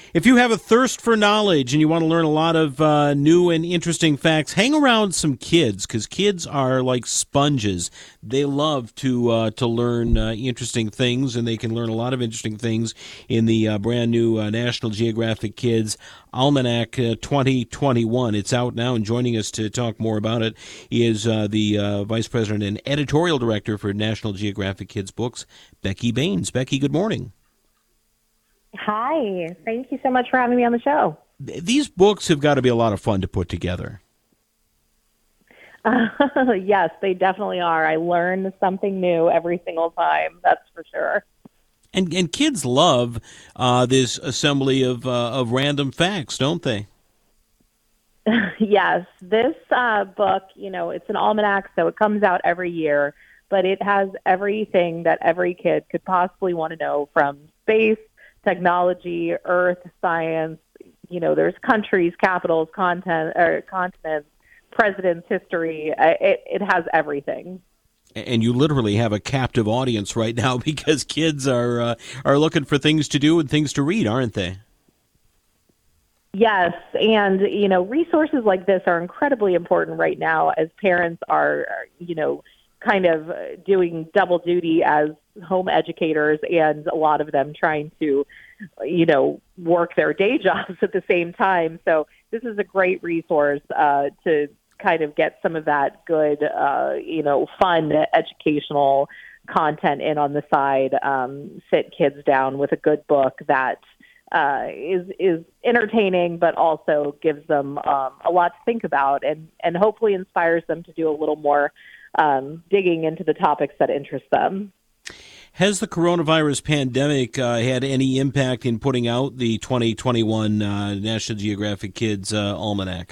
If you have a thirst for knowledge and you want to learn a lot of new and interesting facts, hang around some kids because kids are like sponges. They love to learn interesting things, and they can learn a lot of interesting things in the brand new National Geographic Kids Almanac 2021. It's out now, and joining us to talk more about it is the Vice President and Editorial Director for National Geographic Kids Books, Becky Baines. Becky, good morning. Hi. Thank you so much for having me on the show. These books have got to be a lot of fun to put together. Yes, they definitely are. I learn something new every single time, that's for sure. And kids love this assembly of random facts, don't they? Yes, this book, it's an almanac, so it comes out every year, but it has everything that every kid could possibly want to know, from space, technology, earth, science. There's countries, capitals, continents, presidents, history. It has everything. And you literally have a captive audience right now because kids are looking for things to do and things to read, aren't they? Yes, and resources like this are incredibly important right now as parents are kind of doing double duty as home educators, and a lot of them trying to work their day jobs at the same time. So this is a great resource to kind of get some of that good fun educational content in on the side. Sit kids down with a good book that is entertaining, but also gives them a lot to think about, and hopefully inspires them to do a little more digging into the topics that interest them. Has the coronavirus pandemic had any impact in putting out the 2021 National Geographic Kids Almanac?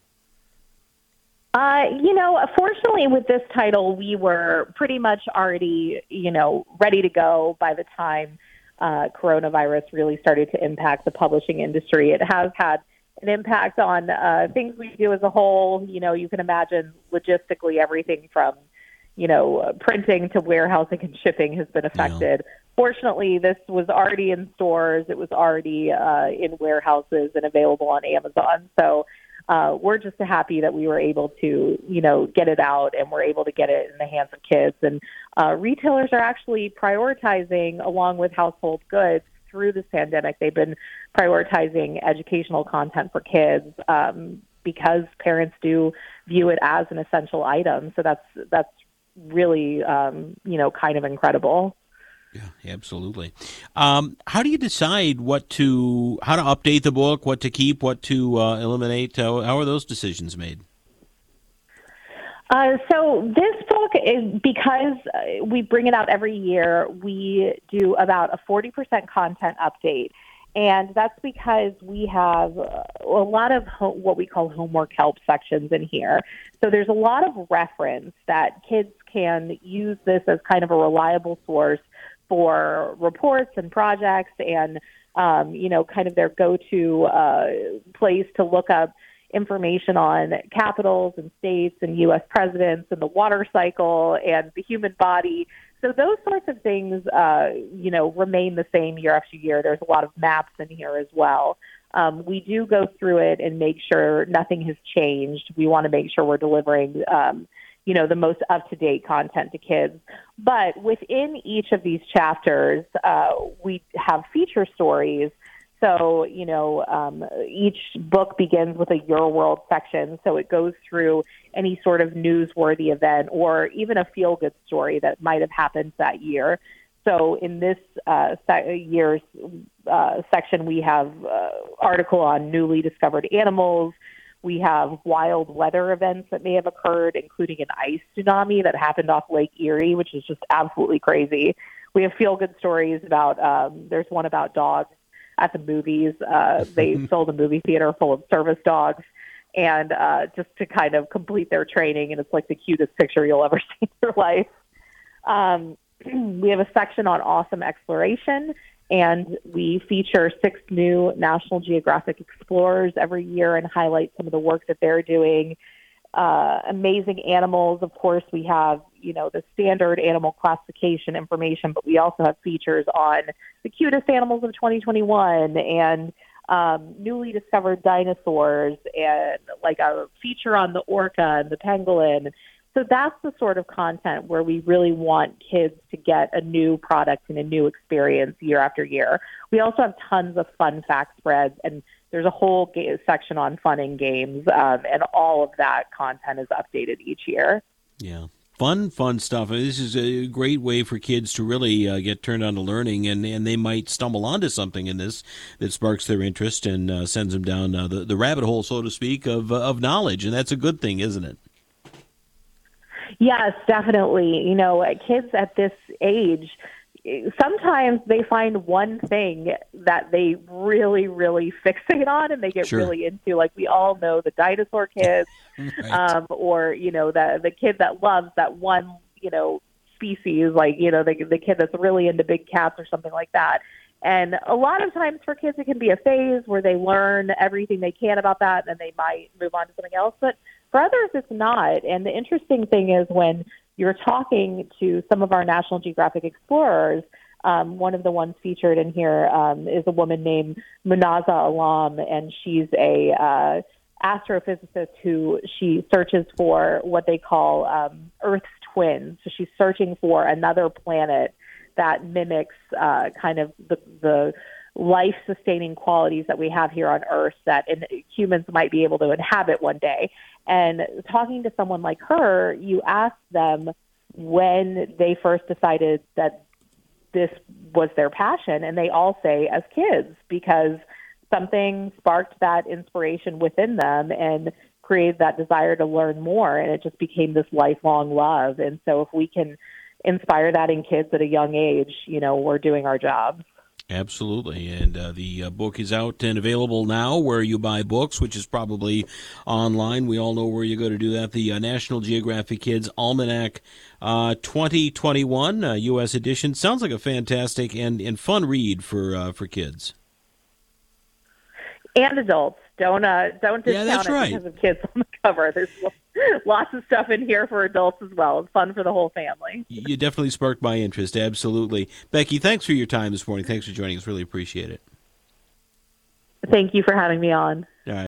Fortunately with this title, we were pretty much already, ready to go by the time coronavirus really started to impact the publishing industry. It has had an impact on things we do as a whole. You can imagine logistically everything from, printing to warehousing and shipping has been affected. Yeah. Fortunately, this was already in stores. It was already in warehouses and available on Amazon. So we're just happy that we were able to, get it out, and we're able to get it in the hands of kids. And retailers are actually prioritizing, along with household goods, through this pandemic. They've been prioritizing educational content for kids because parents do view it as an essential item. So that's really, kind of incredible. Yeah, absolutely. How do you decide how to update the book, what to keep, what to eliminate? How are those decisions made? So this book is, because we bring it out every year, we do about a 40% content update. And that's because we have a lot of what we call homework help sections in here. So there's a lot of reference that kids can use this as kind of a reliable source for reports and projects, and, kind of their go-to place to look up information on capitals and states and U.S. presidents and the water cycle and the human body. So those sorts of things, remain the same year after year. There's a lot of maps in here as well. We do go through it and make sure nothing has changed. We want to make sure we're delivering, the most up-to-date content to kids. But within each of these chapters, we have feature stories. So, each book begins with a Your World section. So it goes through any sort of newsworthy event or even a feel-good story that might have happened that year. So in this year's section, we have article on newly discovered animals. We have wild weather events that may have occurred, including an ice tsunami that happened off Lake Erie, which is just absolutely crazy. We have feel-good stories about, there's one about dogs at the movies. They filled a movie theater full of service dogs, and just to kind of complete their training, and it's like the cutest picture you'll ever see in your life. We have a section on awesome exploration, and we feature 6 new National Geographic explorers every year and highlight some of the work that they're doing. Amazing animals, of course, we have, the standard animal classification information, but we also have features on the cutest animals of 2021 and newly discovered dinosaurs and like a feature on the orca and the pangolin. So that's the sort of content where we really want kids to get a new product and a new experience year after year. We also have tons of fun fact spreads, and there's a whole section on fun and games, and all of that content is updated each year. Yeah. Fun stuff. This is a great way for kids to really get turned on to learning, and they might stumble onto something in this that sparks their interest and sends them down the rabbit hole, so to speak, of knowledge, and that's a good thing, isn't it? Yes, definitely. You know, kids at this age, sometimes they find one thing that they really, really fixate on and they get really into. Like, we all know the dinosaur kids, right. Or, you know, the kid that loves that one, you know, species, like, you know, the kid that's really into big cats or something like that. And a lot of times for kids, it can be a phase where they learn everything they can about that and they might move on to something else. But for others, it's not. And the interesting thing is when you're talking to some of our National Geographic explorers, one of the ones featured in here is a woman named Munaza Alam, and she's a astrophysicist who she searches for what they call Earth's twin. So she's searching for another planet that mimics kind of the life-sustaining qualities that we have here on Earth that humans might be able to inhabit one day. And talking to someone like her, you ask them when they first decided that this was their passion, and they all say as kids, because something sparked that inspiration within them and created that desire to learn more, and it just became this lifelong love. And so if we can inspire that in kids at a young age, you know, we're doing our job. Absolutely. And the book is out and available now where you buy books, which is probably online. We all know where you go to do that. The National Geographic Kids Almanac 2021 U.S. edition. Sounds like a fantastic and fun read for kids. And adults. Don't discount it because of kids on the cover. There's lots of stuff in here for adults as well. It's fun for the whole family. You definitely sparked my interest. Absolutely. Becky, thanks for your time this morning. Thanks for joining us. Really appreciate it. Thank you for having me on. All right.